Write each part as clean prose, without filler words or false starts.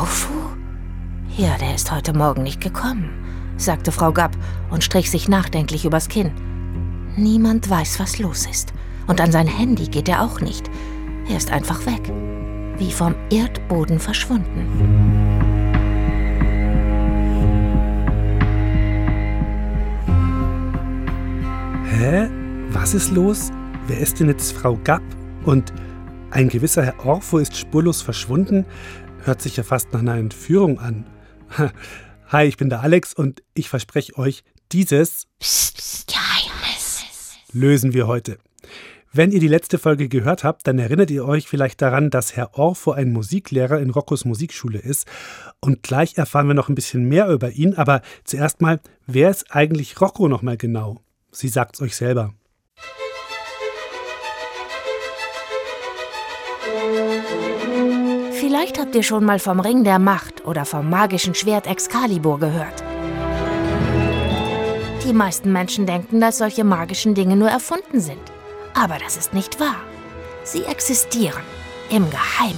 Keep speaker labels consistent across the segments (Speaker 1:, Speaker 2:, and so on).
Speaker 1: Orphu? Ja, der ist heute Morgen nicht gekommen, sagte Frau Gapp und strich sich nachdenklich übers Kinn. Niemand weiß, was los ist. Und an sein Handy geht er auch nicht. Er ist einfach weg. Wie vom Erdboden verschwunden.
Speaker 2: Hä? Was ist los? Wer ist denn jetzt Frau Gapp? Und ein gewisser Herr Orphu ist spurlos verschwunden? Hört sich ja fast nach einer Entführung an. Hi, ich bin der Alex und ich verspreche euch, dieses
Speaker 1: Geheimnis
Speaker 2: lösen wir heute. Wenn ihr die letzte Folge gehört habt, dann erinnert ihr euch vielleicht daran, dass Herr Orphu ein Musiklehrer in Roccos Musikschule ist. Und gleich erfahren wir noch ein bisschen mehr über ihn. Aber zuerst mal, wer ist eigentlich Rocco nochmal genau? Sie sagt's euch selber.
Speaker 1: Vielleicht habt ihr schon mal vom Ring der Macht oder vom magischen Schwert Excalibur gehört. Die meisten Menschen denken, dass solche magischen Dinge nur erfunden sind. Aber das ist nicht wahr. Sie existieren im Geheimen.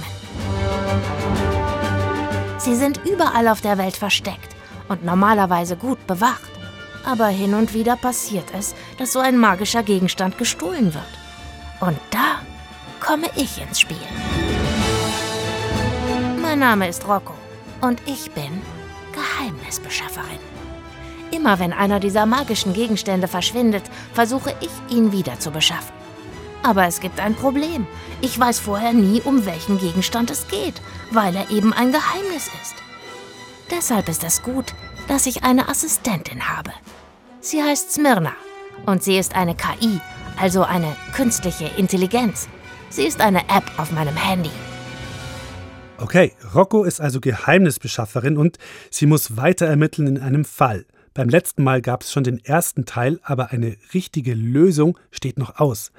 Speaker 1: Sie sind überall auf der Welt versteckt und normalerweise gut bewacht. Aber hin und wieder passiert es, dass so ein magischer Gegenstand gestohlen wird. Und da komme ich ins Spiel. Mein Name ist Rocco und ich bin Geheimnisbeschafferin. Immer wenn einer dieser magischen Gegenstände verschwindet, versuche ich, ihn wieder zu beschaffen. Aber es gibt ein Problem. Ich weiß vorher nie, um welchen Gegenstand es geht, weil er eben ein Geheimnis ist. Deshalb ist es gut, dass ich eine Assistentin habe. Sie heißt Smyrna und sie ist eine KI, also eine künstliche Intelligenz. Sie ist eine App auf meinem Handy.
Speaker 2: Okay, Rocco ist also Geheimnisbeschafferin und sie muss weiter ermitteln in einem Fall. Beim letzten Mal gab es schon den ersten Teil, aber eine richtige Lösung steht noch aus.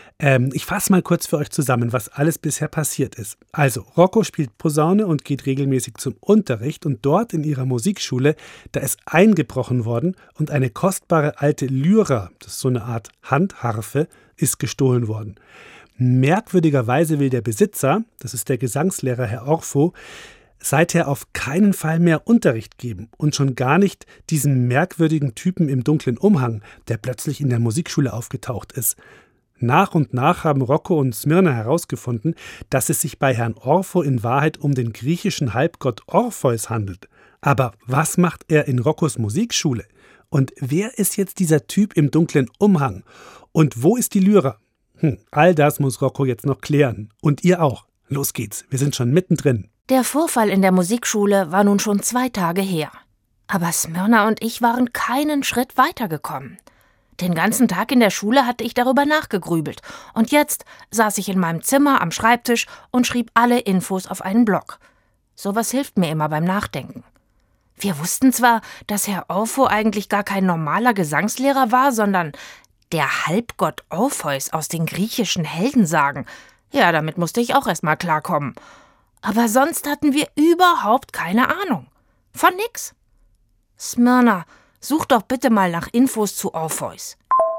Speaker 2: Ich fasse mal kurz für euch zusammen, was alles bisher passiert ist. Also, Rocco spielt Posaune und geht regelmäßig zum Unterricht und dort in ihrer Musikschule, da ist eingebrochen worden und eine kostbare alte Lyra, das ist so eine Art Handharfe, ist gestohlen worden. Merkwürdigerweise will der Besitzer, das ist der Gesangslehrer Herr Orphu, seither auf keinen Fall mehr Unterricht geben und schon gar nicht diesem merkwürdigen Typen im dunklen Umhang, der plötzlich in der Musikschule aufgetaucht ist. Nach und nach haben Rocco und Smyrna herausgefunden, dass es sich bei Herrn Orphu in Wahrheit um den griechischen Halbgott Orpheus handelt. Aber was macht er in Roccos Musikschule? Und wer ist jetzt dieser Typ im dunklen Umhang? Und wo ist die Lyra? All das muss Rocco jetzt noch klären. Und ihr auch. Los geht's, wir sind schon mittendrin.
Speaker 1: Der Vorfall in der Musikschule war nun schon 2 Tage her. Aber Smyrna und ich waren keinen Schritt weitergekommen. Den ganzen Tag in der Schule hatte ich darüber nachgegrübelt. Und jetzt saß ich in meinem Zimmer am Schreibtisch und schrieb alle Infos auf einen Block. Sowas hilft mir immer beim Nachdenken. Wir wussten zwar, dass Herr Orphu eigentlich gar kein normaler Gesangslehrer war, sondern der Halbgott Orpheus aus den griechischen Heldensagen. Ja, damit musste ich auch erst mal klarkommen. Aber sonst hatten wir überhaupt keine Ahnung. Von nix. Smyrna, such doch bitte mal nach Infos zu Orpheus.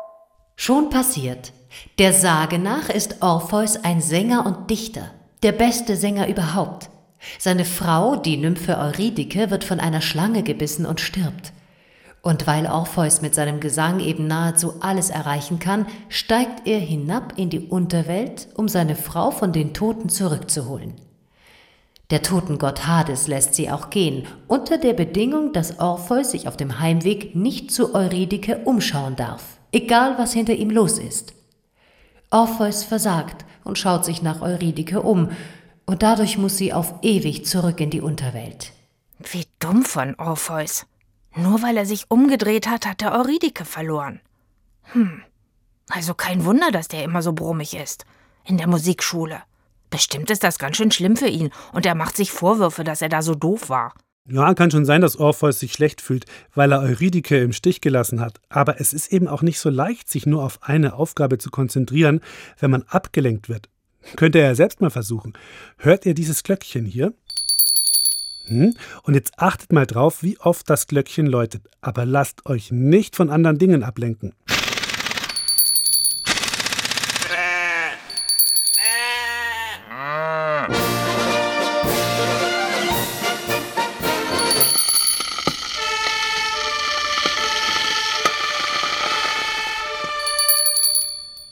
Speaker 3: Schon passiert. Der Sage nach ist Orpheus ein Sänger und Dichter. Der beste Sänger überhaupt. Seine Frau, die Nymphe Eurydike, wird von einer Schlange gebissen und stirbt. Und weil Orpheus mit seinem Gesang eben nahezu alles erreichen kann, steigt er hinab in die Unterwelt, um seine Frau von den Toten zurückzuholen. Der Totengott Hades lässt sie auch gehen, unter der Bedingung, dass Orpheus sich auf dem Heimweg nicht zu Eurydike umschauen darf, egal was hinter ihm los ist. Orpheus versagt und schaut sich nach Eurydike um, und dadurch muss sie auf ewig zurück in die Unterwelt.
Speaker 1: Wie dumm von Orpheus. Nur weil er sich umgedreht hat, hat er Eurydike verloren. Also kein Wunder, dass der immer so brummig ist. In der Musikschule. Bestimmt ist das ganz schön schlimm für ihn und er macht sich Vorwürfe, dass er da so doof war.
Speaker 2: Ja, kann schon sein, dass Orpheus sich schlecht fühlt, weil er Eurydike im Stich gelassen hat. Aber es ist eben auch nicht so leicht, sich nur auf eine Aufgabe zu konzentrieren, wenn man abgelenkt wird. Könnt ihr ja selbst mal versuchen. Hört ihr dieses Glöckchen hier? Und jetzt achtet mal drauf, wie oft das Glöckchen läutet. Aber lasst euch nicht von anderen Dingen ablenken.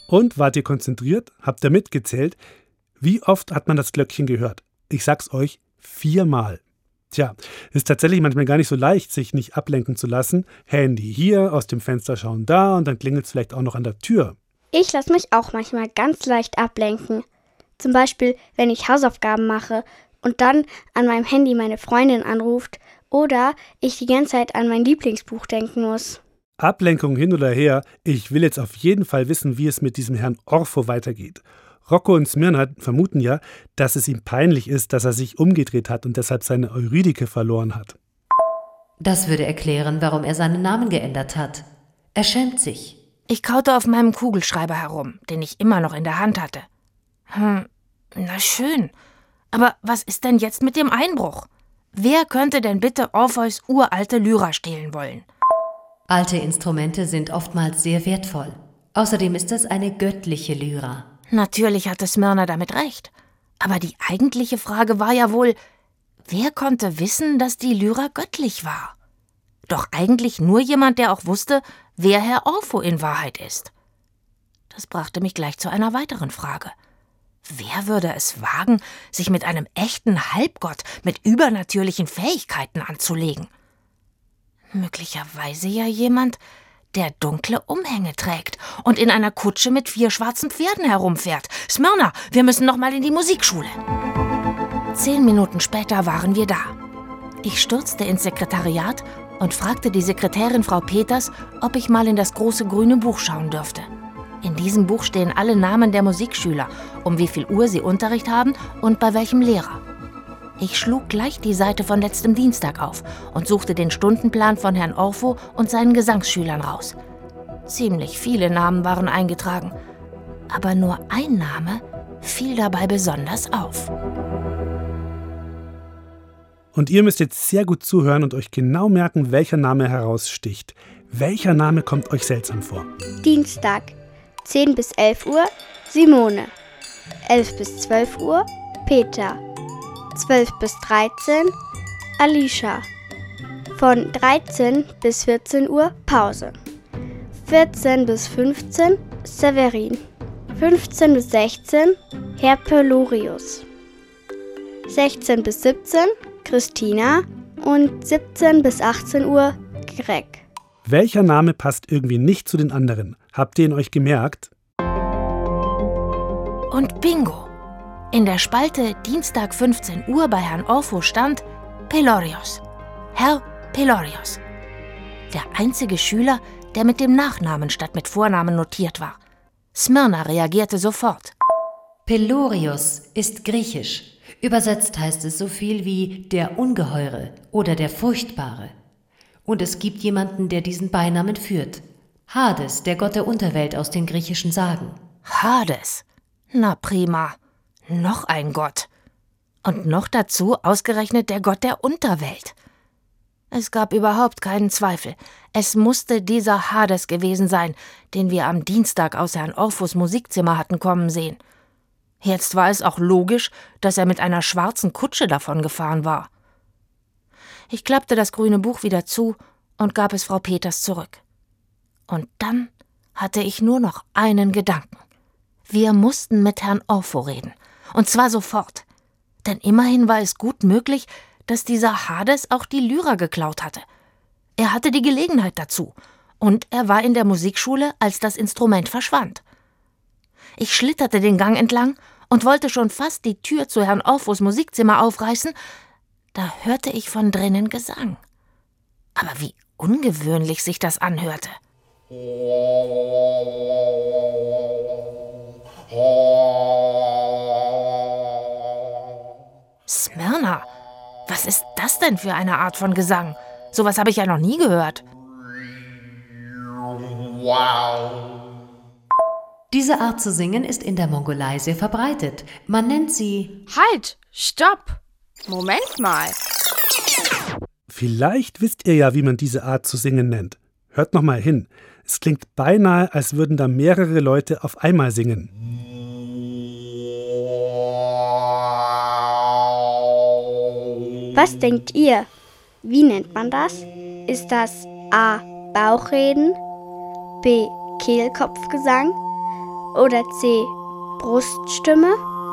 Speaker 2: Und wart ihr konzentriert? Habt ihr mitgezählt? Wie oft hat man das Glöckchen gehört? Ich sag's euch, 4-mal. Tja, ist tatsächlich manchmal gar nicht so leicht, sich nicht ablenken zu lassen. Handy hier, aus dem Fenster schauen da und dann klingelt's vielleicht auch noch an der Tür.
Speaker 4: Ich lasse mich auch manchmal ganz leicht ablenken. Zum Beispiel, wenn ich Hausaufgaben mache und dann an meinem Handy meine Freundin anruft oder ich die ganze Zeit an mein Lieblingsbuch denken muss.
Speaker 2: Ablenkung hin oder her, ich will jetzt auf jeden Fall wissen, wie es mit diesem Herrn Orpho weitergeht. Rocco und Smyrna vermuten ja, dass es ihm peinlich ist, dass er sich umgedreht hat und deshalb seine Eurydike verloren hat.
Speaker 3: Das würde erklären, warum er seinen Namen geändert hat. Er schämt sich.
Speaker 1: Ich kaute auf meinem Kugelschreiber herum, den ich immer noch in der Hand hatte. Na schön. Aber was ist denn jetzt mit dem Einbruch? Wer könnte denn bitte Orpheus uralte Lyra stehlen wollen?
Speaker 3: Alte Instrumente sind oftmals sehr wertvoll. Außerdem ist es eine göttliche Lyra.
Speaker 1: Natürlich hatte Smyrna damit recht. Aber die eigentliche Frage war ja wohl, wer konnte wissen, dass die Lyra göttlich war? Doch eigentlich nur jemand, der auch wusste, wer Herr Orpho in Wahrheit ist. Das brachte mich gleich zu einer weiteren Frage. Wer würde es wagen, sich mit einem echten Halbgott mit übernatürlichen Fähigkeiten anzulegen? Möglicherweise ja jemand, der dunkle Umhänge trägt und in einer Kutsche mit 4 schwarzen Pferden herumfährt. Smyrna, wir müssen noch mal in die Musikschule. 10 Minuten später waren wir da. Ich stürzte ins Sekretariat und fragte die Sekretärin Frau Peters, ob ich mal in das große grüne Buch schauen dürfte. In diesem Buch stehen alle Namen der Musikschüler, um wie viel Uhr sie Unterricht haben und bei welchem Lehrer. Ich schlug gleich die Seite von letztem Dienstag auf und suchte den Stundenplan von Herrn Orpho und seinen Gesangsschülern raus. Ziemlich viele Namen waren eingetragen, aber nur ein Name fiel dabei besonders auf.
Speaker 2: Und ihr müsst jetzt sehr gut zuhören und euch genau merken, welcher Name heraussticht. Welcher Name kommt euch seltsam vor?
Speaker 4: Dienstag, 10 bis 11 Uhr, Simone. 11 bis 12 Uhr, Peter. 12 bis 13, Alicia. Von 13 bis 14 Uhr, Pause. 14 bis 15, Severin. 15 bis 16, Herr Pelorius. 16 bis 17, Christina. Und 17 bis 18 Uhr, Greg.
Speaker 2: Welcher Name passt irgendwie nicht zu den anderen? Habt ihr ihn euch gemerkt?
Speaker 1: Und bingo! In der Spalte Dienstag 15 Uhr bei Herrn Orpho stand Pelorius. Herr Pelorius. Der einzige Schüler, der mit dem Nachnamen statt mit Vornamen notiert war. Smyrna reagierte sofort.
Speaker 3: Pelorius ist griechisch. Übersetzt heißt es so viel wie der Ungeheure oder der Furchtbare. Und es gibt jemanden, der diesen Beinamen führt. Hades, der Gott der Unterwelt aus den griechischen Sagen.
Speaker 1: Hades? Na prima. Noch ein Gott. Und noch dazu ausgerechnet der Gott der Unterwelt. Es gab überhaupt keinen Zweifel. Es musste dieser Hades gewesen sein, den wir am Dienstag aus Herrn Orphos Musikzimmer hatten kommen sehen. Jetzt war es auch logisch, dass er mit einer schwarzen Kutsche davongefahren war. Ich klappte das grüne Buch wieder zu und gab es Frau Peters zurück. Und dann hatte ich nur noch einen Gedanken. Wir mussten mit Herrn Orpho reden. Und zwar sofort. Denn immerhin war es gut möglich, dass dieser Hades auch die Lyra geklaut hatte. Er hatte die Gelegenheit dazu. Und er war in der Musikschule, als das Instrument verschwand. Ich schlitterte den Gang entlang und wollte schon fast die Tür zu Herrn Orphos Musikzimmer aufreißen, da hörte ich von drinnen Gesang. Aber wie ungewöhnlich sich das anhörte. Smyrna, was ist das denn für eine Art von Gesang? Sowas habe ich ja noch nie gehört.
Speaker 3: Diese Art zu singen ist in der Mongolei sehr verbreitet. Man nennt sie...
Speaker 5: Halt! Stopp! Moment mal.
Speaker 2: Vielleicht wisst ihr ja, wie man diese Art zu singen nennt. Hört noch mal hin. Es klingt beinahe, als würden da mehrere Leute auf einmal singen.
Speaker 4: Was denkt ihr? Wie nennt man das? Ist das A. Bauchreden, B. Kehlkopfgesang Oder C. Bruststimme?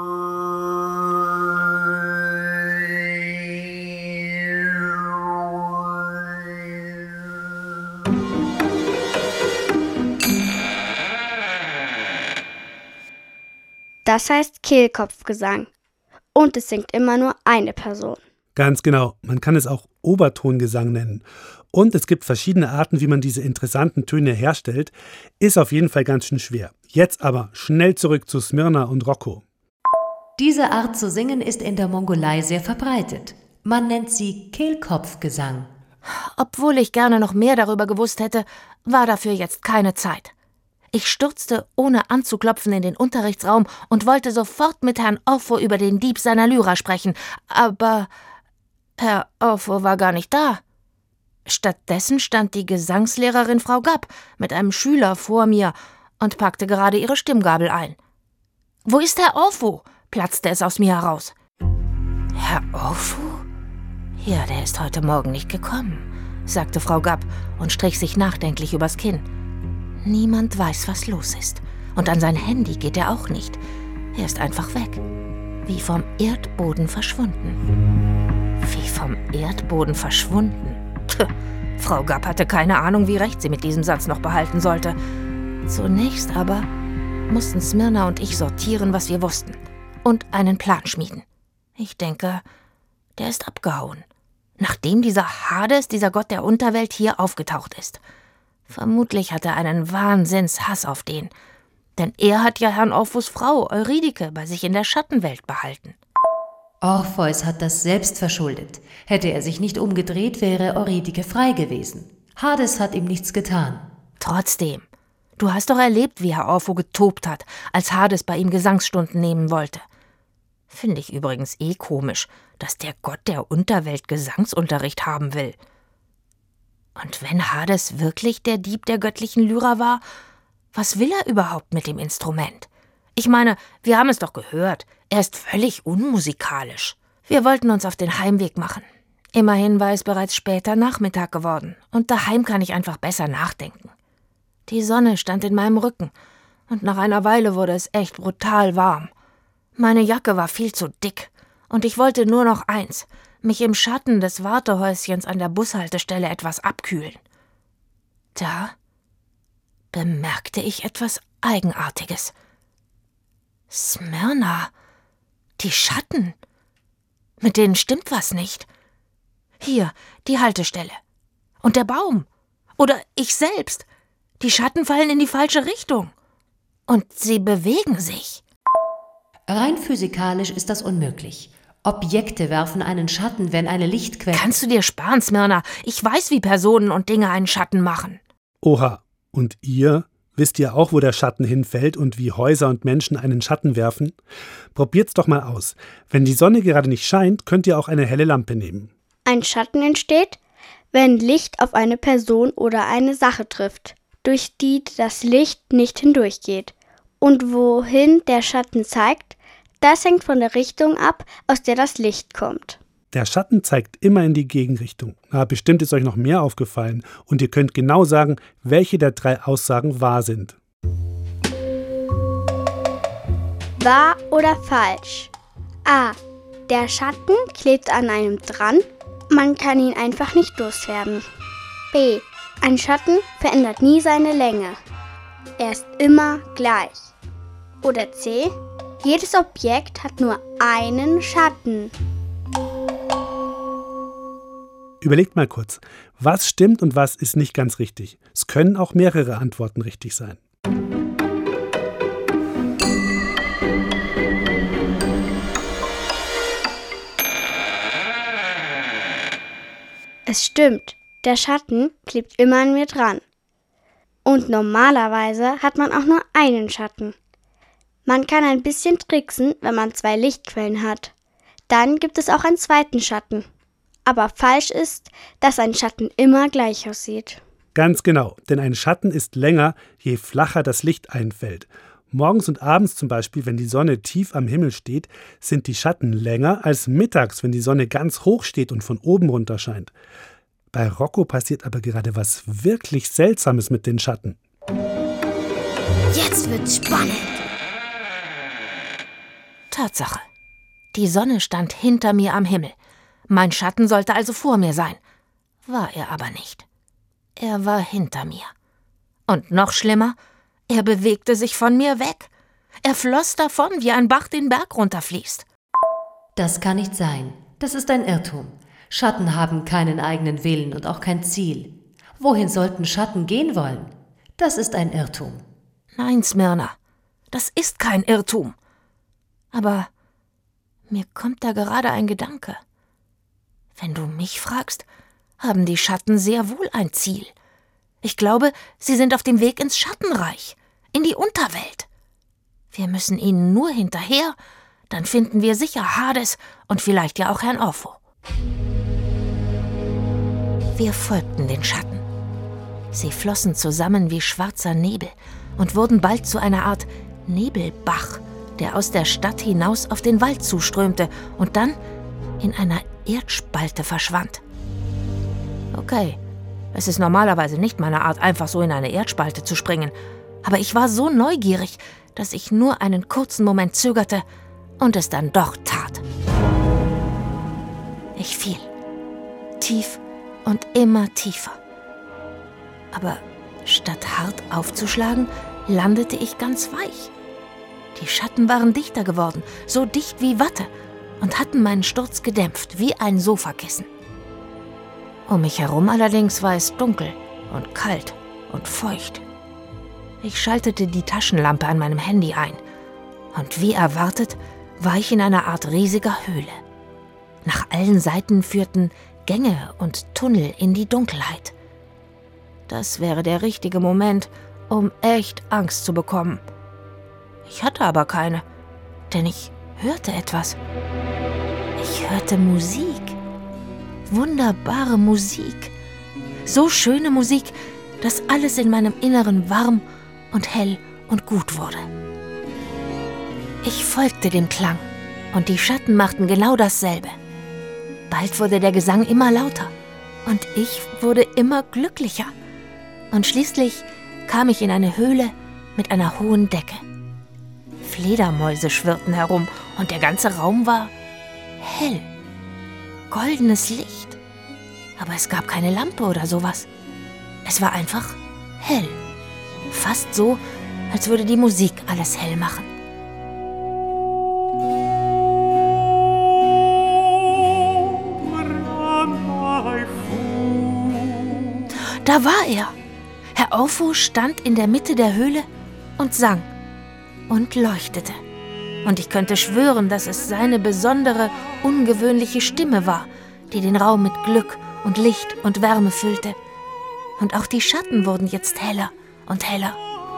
Speaker 4: Das heißt Kehlkopfgesang. Und es singt immer nur eine Person.
Speaker 2: Ganz genau, man kann es auch Obertongesang nennen. Und es gibt verschiedene Arten, wie man diese interessanten Töne herstellt. Ist auf jeden Fall ganz schön schwer. Jetzt aber schnell zurück zu Smyrna und Rocco.
Speaker 3: Diese Art zu singen ist in der Mongolei sehr verbreitet. Man nennt sie Kehlkopfgesang.
Speaker 1: Obwohl ich gerne noch mehr darüber gewusst hätte, war dafür jetzt keine Zeit. Ich stürzte ohne anzuklopfen in den Unterrichtsraum und wollte sofort mit Herrn Orfo über den Dieb seiner Lyra sprechen. Aber Herr Orfo war gar nicht da. Stattdessen stand die Gesangslehrerin Frau Gapp mit einem Schüler vor mir und packte gerade ihre Stimmgabel ein. »Wo ist Herr Orfo?« platzte es aus mir heraus. »Herr Orfo? Ja, der ist heute Morgen nicht gekommen«, sagte Frau Gapp und strich sich nachdenklich übers Kinn. Niemand weiß, was los ist. Und an sein Handy geht er auch nicht. Er ist einfach weg. Wie vom Erdboden verschwunden. Wie vom Erdboden verschwunden? Puh, Frau Gapp hatte keine Ahnung, wie recht sie mit diesem Satz noch behalten sollte. Zunächst aber mussten Smyrna und ich sortieren, was wir wussten. Und einen Plan schmieden. Ich denke, der ist abgehauen. Nachdem dieser Hades, dieser Gott der Unterwelt, hier aufgetaucht ist. Vermutlich hat er einen Wahnsinnshass auf den. Denn er hat ja Herrn Orphos Frau, Eurydike, bei sich in der Schattenwelt behalten.
Speaker 3: Orpheus hat das selbst verschuldet. Hätte er sich nicht umgedreht, wäre Eurydike frei gewesen. Hades hat ihm nichts getan.
Speaker 1: Trotzdem, du hast doch erlebt, wie Herr Orpho getobt hat, als Hades bei ihm Gesangsstunden nehmen wollte. Finde ich übrigens komisch, dass der Gott der Unterwelt Gesangsunterricht haben will. Und wenn Hades wirklich der Dieb der göttlichen Lyra war, was will er überhaupt mit dem Instrument? Ich meine, wir haben es doch gehört, er ist völlig unmusikalisch. Wir wollten uns auf den Heimweg machen. Immerhin war es bereits später Nachmittag geworden und daheim kann ich einfach besser nachdenken. Die Sonne stand in meinem Rücken und nach einer Weile wurde es echt brutal warm. Meine Jacke war viel zu dick und ich wollte nur noch eins, mich im Schatten des Wartehäuschens an der Bushaltestelle etwas abkühlen. Da bemerkte ich etwas Eigenartiges. Smyrna, die Schatten, mit denen stimmt was nicht. Hier, die Haltestelle. Und der Baum. Oder ich selbst. Die Schatten fallen in die falsche Richtung. Und sie bewegen sich.
Speaker 3: Rein physikalisch ist das unmöglich. Objekte werfen einen Schatten, wenn eine Lichtquelle...
Speaker 1: Kannst du dir sparen, Smyrna? Ich weiß, wie Personen und Dinge einen Schatten machen.
Speaker 2: Oha, und ihr? Wisst ihr auch, wo der Schatten hinfällt und wie Häuser und Menschen einen Schatten werfen? Probiert's doch mal aus. Wenn die Sonne gerade nicht scheint, könnt ihr auch eine helle Lampe nehmen.
Speaker 4: Ein Schatten entsteht, wenn Licht auf eine Person oder eine Sache trifft, durch die das Licht nicht hindurchgeht. Und wohin der Schatten zeigt, das hängt von der Richtung ab, aus der das Licht kommt.
Speaker 2: Der Schatten zeigt immer in die Gegenrichtung. Bestimmt ist euch noch mehr aufgefallen und ihr könnt genau sagen, welche der 3 Aussagen wahr sind.
Speaker 4: Wahr oder falsch? A. Der Schatten klebt an einem dran, man kann ihn einfach nicht loswerden. B. Ein Schatten verändert nie seine Länge. Er ist immer gleich. Oder C. Jedes Objekt hat nur einen Schatten.
Speaker 2: Überlegt mal kurz, was stimmt und was ist nicht ganz richtig. Es können auch mehrere Antworten richtig sein.
Speaker 4: Es stimmt, der Schatten klebt immer an mir dran. Und normalerweise hat man auch nur einen Schatten. Man kann ein bisschen tricksen, wenn man 2 Lichtquellen hat. Dann gibt es auch einen zweiten Schatten. Aber falsch ist, dass ein Schatten immer gleich aussieht.
Speaker 2: Ganz genau, denn ein Schatten ist länger, je flacher das Licht einfällt. Morgens und abends zum Beispiel, wenn die Sonne tief am Himmel steht, sind die Schatten länger als mittags, wenn die Sonne ganz hoch steht und von oben runter scheint. Bei Rocco passiert aber gerade was wirklich Seltsames mit den Schatten.
Speaker 4: Jetzt wird's spannend.
Speaker 1: Tatsache. Die Sonne stand hinter mir am Himmel. Mein Schatten sollte also vor mir sein. War er aber nicht. Er war hinter mir. Und noch schlimmer, er bewegte sich von mir weg. Er floss davon, wie ein Bach den Berg runterfließt.
Speaker 3: Das kann nicht sein. Das ist ein Irrtum. Schatten haben keinen eigenen Willen und auch kein Ziel. Wohin sollten Schatten gehen wollen? Das ist ein Irrtum.
Speaker 1: Nein, Smyrna, das ist kein Irrtum. Aber mir kommt da gerade ein Gedanke. Wenn du mich fragst, haben die Schatten sehr wohl ein Ziel. Ich glaube, sie sind auf dem Weg ins Schattenreich, in die Unterwelt. Wir müssen ihnen nur hinterher, dann finden wir sicher Hades und vielleicht ja auch Herrn Orpho. Wir folgten den Schatten. Sie flossen zusammen wie schwarzer Nebel und wurden bald zu einer Art Nebelbach, der aus der Stadt hinaus auf den Wald zuströmte und dann in einer Erdspalte verschwand. Okay, es ist normalerweise nicht meine Art, einfach so in eine Erdspalte zu springen, aber ich war so neugierig, dass ich nur einen kurzen Moment zögerte und es dann doch tat. Ich fiel, tief und immer tiefer. Aber statt hart aufzuschlagen, landete ich ganz weich. Die Schatten waren dichter geworden, so dicht wie Watte, und hatten meinen Sturz gedämpft, wie ein Sofakissen. Um mich herum allerdings war es dunkel und kalt und feucht. Ich schaltete die Taschenlampe an meinem Handy ein, und wie erwartet, war ich in einer Art riesiger Höhle. Nach allen Seiten führten Gänge und Tunnel in die Dunkelheit. Das wäre der richtige Moment, um echt Angst zu bekommen. Ich hatte aber keine, denn ich hörte etwas. Ich hörte Musik. Wunderbare Musik. So schöne Musik, dass alles in meinem Inneren warm und hell und gut wurde. Ich folgte dem Klang und die Schatten machten genau dasselbe. Bald wurde der Gesang immer lauter und ich wurde immer glücklicher. Und schließlich kam ich in eine Höhle mit einer hohen Decke. Fledermäuse schwirrten herum und der ganze Raum war hell. Goldenes Licht. Aber es gab keine Lampe oder sowas. Es war einfach hell. Fast so, als würde die Musik alles hell machen. Da war er. Herr Orpho stand in der Mitte der Höhle und sang und leuchtete. Und ich könnte schwören, dass es seine besondere, ungewöhnliche Stimme war, die den Raum mit Glück und Licht und Wärme füllte. Und auch die Schatten wurden jetzt heller und heller.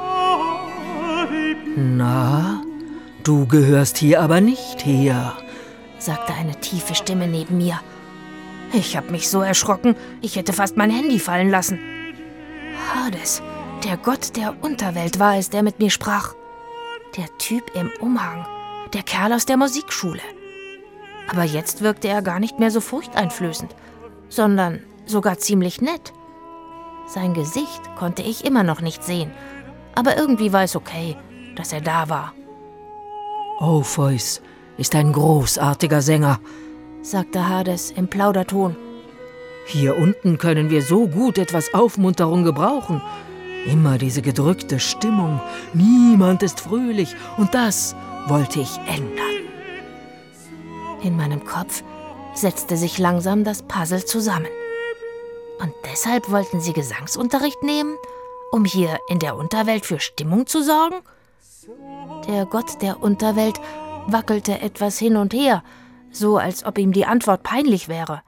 Speaker 6: Na, du gehörst hier aber nicht her,
Speaker 1: sagte eine tiefe Stimme neben mir. Ich habe mich so erschrocken, ich hätte fast mein Handy fallen lassen. Hades, der Gott der Unterwelt war es, der mit mir sprach. Der Typ im Umhang, der Kerl aus der Musikschule. Aber jetzt wirkte er gar nicht mehr so furchteinflößend, sondern sogar ziemlich nett. Sein Gesicht konnte ich immer noch nicht sehen, aber irgendwie war es okay, dass er da war.
Speaker 6: Orpheus ist ein großartiger Sänger,
Speaker 1: sagte Hades im Plauderton.
Speaker 6: Hier unten können wir so gut etwas Aufmunterung gebrauchen. Immer diese gedrückte Stimmung. Niemand ist fröhlich und das wollte ich ändern.
Speaker 1: In meinem Kopf setzte sich langsam das Puzzle zusammen. Und deshalb wollten sie Gesangsunterricht nehmen, um hier in der Unterwelt für Stimmung zu sorgen? Der Gott der Unterwelt wackelte etwas hin und her, so als ob ihm die Antwort peinlich wäre.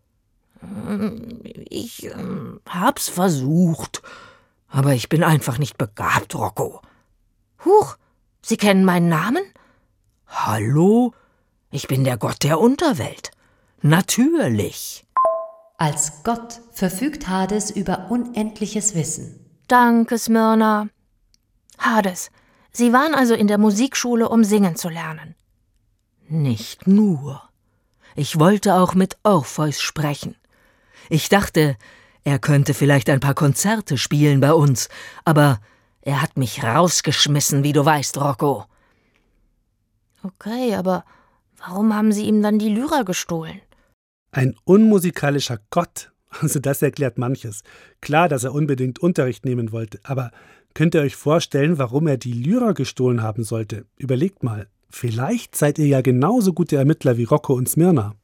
Speaker 6: Ich hab's versucht, aber ich bin einfach nicht begabt, Rocco.
Speaker 1: Huch, Sie kennen meinen Namen?
Speaker 6: Hallo? Ich bin der Gott der Unterwelt. Natürlich.
Speaker 3: Als Gott verfügt Hades über unendliches Wissen.
Speaker 1: Danke, Smyrna. Hades, Sie waren also in der Musikschule, um singen zu lernen.
Speaker 6: Nicht nur. Ich wollte auch mit Orpheus sprechen. Ich dachte, er könnte vielleicht ein paar Konzerte spielen bei uns, aber Er hat mich rausgeschmissen, wie du weißt, Rocco.
Speaker 1: Okay, aber warum haben Sie ihm dann die Lyra gestohlen?
Speaker 2: Ein unmusikalischer Gott. Also das erklärt manches. Klar, dass er unbedingt Unterricht nehmen wollte, aber könnt ihr euch vorstellen, warum er die Lyra gestohlen haben sollte? Überlegt mal, vielleicht seid ihr ja genauso gute Ermittler wie Rocco und Smyrna.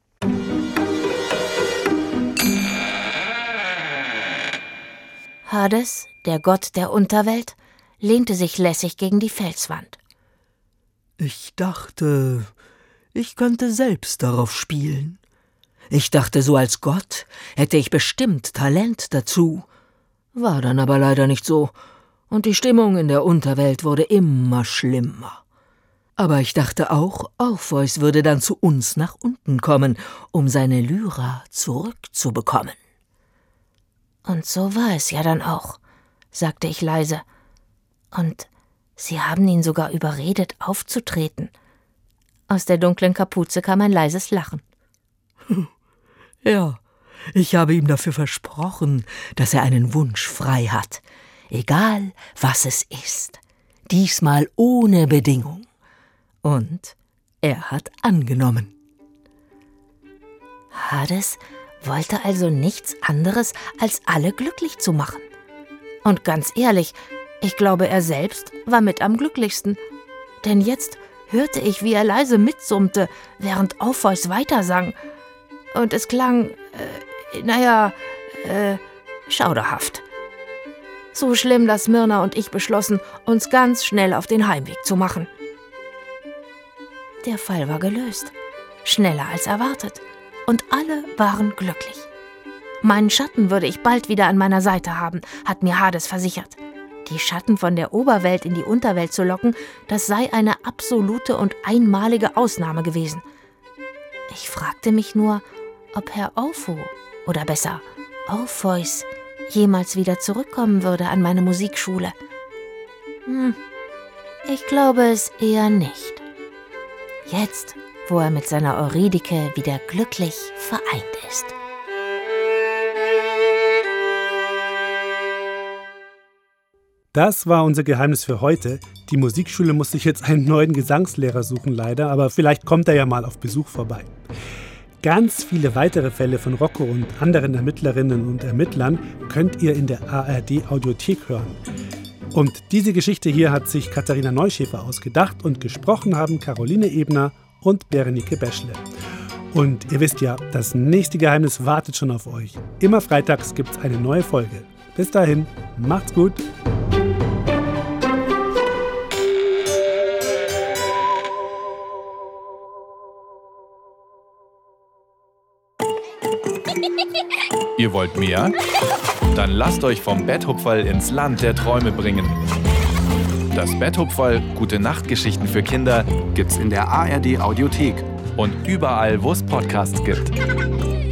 Speaker 1: Hades, der Gott der Unterwelt, lehnte sich lässig gegen die Felswand.
Speaker 6: Ich dachte, ich könnte selbst darauf spielen. Ich dachte, so als Gott hätte ich bestimmt Talent dazu. War dann aber leider nicht so, und die Stimmung in der Unterwelt wurde immer schlimmer. Aber ich dachte auch, Orpheus würde dann zu uns nach unten kommen, um seine Lyra zurückzubekommen.
Speaker 1: Und so war es ja dann auch, sagte ich leise. Und Sie haben ihn sogar überredet, aufzutreten. Aus der dunklen Kapuze kam ein leises Lachen.
Speaker 6: Ja, ich habe ihm dafür versprochen, dass er einen Wunsch frei hat. Egal, was es ist. Diesmal ohne Bedingung. Und er hat angenommen.
Speaker 1: Hades wollte also nichts anderes, als alle glücklich zu machen. Und ganz ehrlich, ich glaube, er selbst war mit am glücklichsten. Denn jetzt hörte ich, wie er leise mitsummte, während Orpheus weitersang. Und es klang, schauderhaft. So schlimm, dass Smyrna und ich beschlossen, uns ganz schnell auf den Heimweg zu machen. Der Fall war gelöst, schneller als erwartet. Und alle waren glücklich. Meinen Schatten würde ich bald wieder an meiner Seite haben, hat mir Hades versichert. Die Schatten von der Oberwelt in die Unterwelt zu locken, das sei eine absolute und einmalige Ausnahme gewesen. Ich fragte mich nur, ob Herr Orpho, oder besser Orpheus, jemals wieder zurückkommen würde an meine Musikschule. Ich glaube es eher nicht. Jetzt, wo er mit seiner Eurydike wieder glücklich vereint ist.
Speaker 2: Das war unser Geheimnis für heute. Die Musikschule muss sich jetzt einen neuen Gesangslehrer suchen, leider, aber vielleicht kommt er ja mal auf Besuch vorbei. Ganz viele weitere Fälle von Rocco und anderen Ermittlerinnen und Ermittlern könnt ihr in der ARD-Audiothek hören. Und diese Geschichte hier hat sich Katharina Neuschäfer ausgedacht und gesprochen haben Caroline Ebner und Berenike Beschle. Und ihr wisst ja, das nächste Geheimnis wartet schon auf euch. Immer freitags gibt's eine neue Folge. Bis dahin, macht's gut!
Speaker 7: Ihr wollt mehr? Dann lasst euch vom Betthupferl ins Land der Träume bringen. Das Betthupferl Gute Nachtgeschichten für Kinder gibt's in der ARD Audiothek und überall, wo es Podcasts gibt.